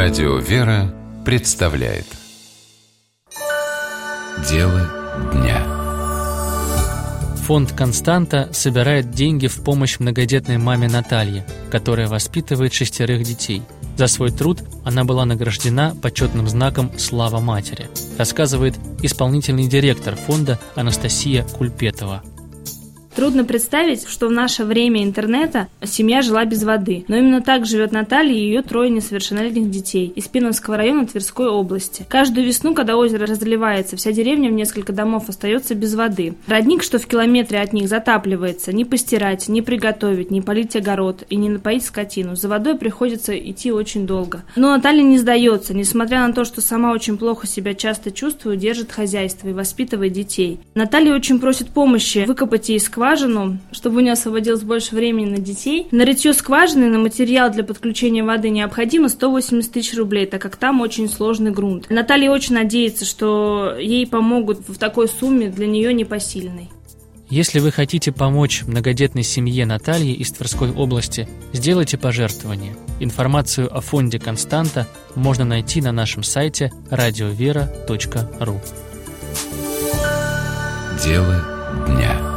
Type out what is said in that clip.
Радио «Вера» представляет Дело дня. Фонд «Константа» собирает деньги в помощь многодетной маме Наталье, которая воспитывает 6 детей. За свой труд она была награждена почетным знаком «Слава матери», рассказывает исполнительный директор фонда Анастасия Кульпетова. Трудно представить, что в наше время интернета семья жила без воды. Но именно так живет Наталья и ее 3 несовершеннолетних детей из Пиновского района Тверской области. Каждую весну, когда озеро разливается, вся деревня в несколько домов остается без воды. Родник, что в километре от них, затапливается. Не постирать, не приготовить, не полить огород и не напоить скотину. За водой приходится идти очень долго. Но Наталья не сдается. Несмотря на то, что сама очень плохо себя часто чувствует, держит хозяйство и воспитывает детей. Наталья очень просит помощи выкопать ей скважину, чтобы у нее освободилось больше времени на детей. На рытье скважины, на материал для подключения воды необходимо 180 тысяч рублей, так как там очень сложный грунт. Наталья очень надеется, что ей помогут в такой сумме, для нее непосильной. Если вы хотите помочь многодетной семье Натальи из Тверской области, сделайте пожертвование. Информацию о фонде «Константа» можно найти на нашем сайте radiovera.ru. Дело дня.